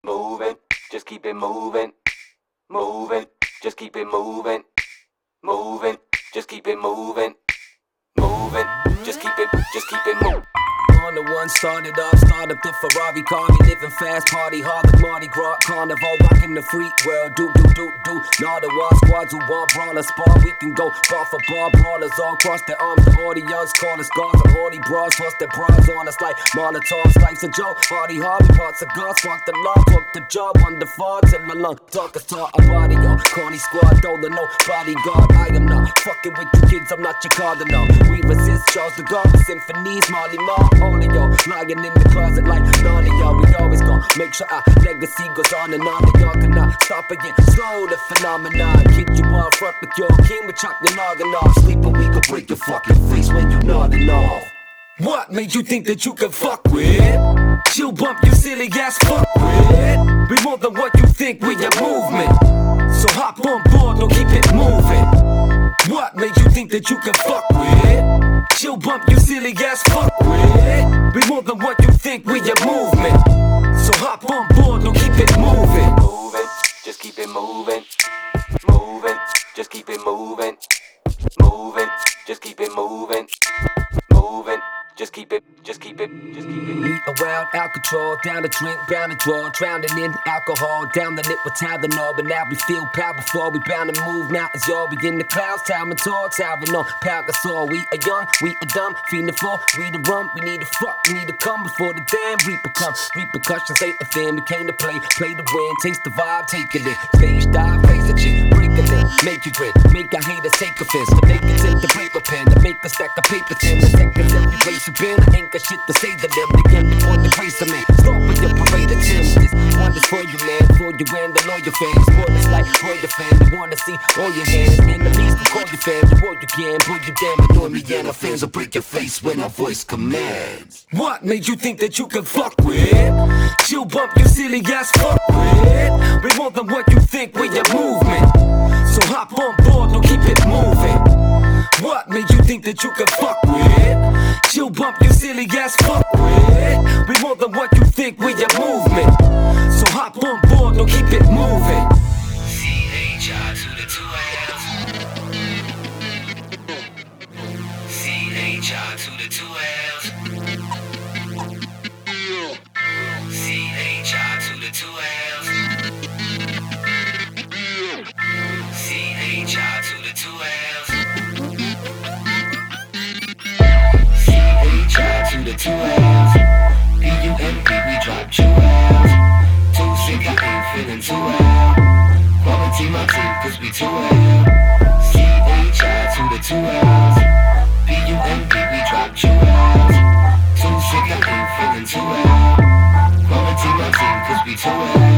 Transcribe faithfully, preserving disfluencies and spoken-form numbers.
moving, just keep it moving, moving, just keep it moving, moving, just keep it moving, moving, just keep it, just keep it moving. On the one started off, start up the Ferrari car. We living fast, party hard like Mardi Gras. Carnival, rocking the freak world. Do, do, do, do. Now the wild squads who want brawler spar. We can go bar for bar. Brawlers all cross their arms. The audience call us guards. The horny bras, toss their bras on us like Molotovs. Life's a joke. Party hard, we parts of guards. Fuck the law, fuck the job. On the far till my lung. Talk us talk, a body, yo. Corny squad, don't no bodyguard. I am not fucking with you kids, I'm not your cardinal. We resist Charles de Gaulle, symphonies, Marley Marl. All of y'all lying in the closet like none of y'all. We always gon' make sure our legacy goes on and on. And y'all cannot stop again. Slow the phenomenon. Keep you on front with your king with chocolate noggin off. Sleeping, we could break your fucking face when you nodding off. What made you think that you could fuck with? Chill bump, you silly ass fuck with. We more than what you think with your movement. So hop on board, don't keep it moving. What made you think that you could fuck with? Chill bump, you silly ass fuck with. We more than what you think with your movement. So hop on board, don't keep it moving. Moving, just keep it moving, moving, just keep it moving, moving, just keep it moving, moving, just keep it, just keep it, just keep it. We around out control, down the drink, bound to draw, drowning in alcohol, down the lip with Tylenol. But now we feel powerful, we bound to move mountains, y'all. We in the clouds, time and tall, towering on Palagasol. We are young, we are dumb, feeding the floor, we the rum, we need to fuck, we need to come before the damn reaper come. Repercussions ain't a thing, we came to play, play to win, taste the vibe, take it in. Stage dive, face the chick, break a thing, make you grin, make our haters take offense, to make it take the paper pen, to make a stack of paper tin, the seconds every place you been, I ain't got shit to say to them, they can't report the grace of me. Start with your parade of Tim, this one is for you, man, for you and the lawyer fans. Spoilers like Roy the fan, you wanna see all your hands. Enemies can call you fans, you all you can, pull you down, annoy me, and our fans will break your face when our voice commands. What made you think that you could fuck with? Chill bump, you silly ass fuck with. We more than what you think with your movement. So hop on board, don't keep it moving. What made you think that you could fuck with? Chill bump, you silly ass fuck with. We more than what you think with your movement. So hop on board, don't keep it moving. C H I to the two L's. C H I to the two L's. C H I to the two L's. C H I to the two L's. C H I to the two L's. B U M P, we drop two L's. Two sick, I ain't feeling too well. Quality my team, cause we too well. C H I to the two L's. B U M P, we drop two L's. Two sick, I ain't feeling too well. Quality my team, cause we too well.